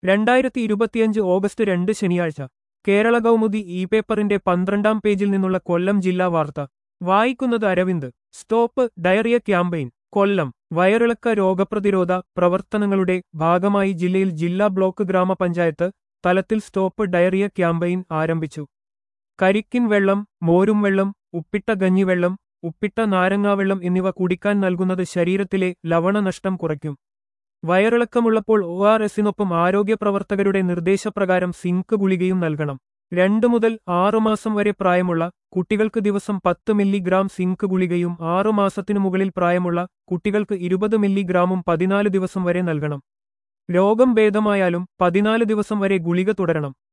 2025 August 2 ശനിയാഴ്ച Kerala Kaumudi E പേപ്പറിന്റെ 12-ാം പേജിൽ നിന്നുള്ള കൊല്ലം ജില്ലാ വാർത്ത വായിക്കുന്നത് Aravind. Stop diarrhoea campaign Kollam. വയറിളക്ക രോഗപ്രതിരോധ പ്രവർത്തനങ്ങളുടെ ഭാഗമായി ജില്ലയിൽ ജില്ലാ ബ്ലോക്ക് ഗ്രാമപഞ്ചായത്ത് തലത്തിൽ സ്റ്റോപ്പ് ഡയറിയ ക്യാമ്പയിൻ ആരംഭിച്ചു. കരിക്കിൻ വെള്ളം, മോരും വെള്ളം, ഉപ്പിട്ട കഞ്ഞിവെള്ളം, ഉപ്പിട്ട നാരങ്ങാവെള്ളം എന്നിവ കുടിക്കാൻ നൽകുന്നത് ശരീരത്തിലെ ലവണനഷ്ടം കുറയ്ക്കും. വയറിളക്കമുള്ളപ്പോൾ ORSനൊപ്പം ആരോഗ്യപ്രവർത്തകരുടെ നിർദ്ദേശപ്രകാരം സിങ്ക് ഗുളികയും നൽകണം. 2 മുതൽ 6 മാസം വരെ പ്രായമുള്ള കുട്ടികൾക്ക് ദിവസം 10 മില്ലിഗ്രാം സിങ്ക് ഗുളികയും 6 മാസത്തിനു മുകളിൽ പ്രായമുള്ള കുട്ടികൾക്ക് 20 മില്ലിഗ്രാമും 14 ദിവസം വരെ നൽകണം. രോഗം ഭേദമായാലും 14 ദിവസം വരെ ഗുളിക തുടരണം.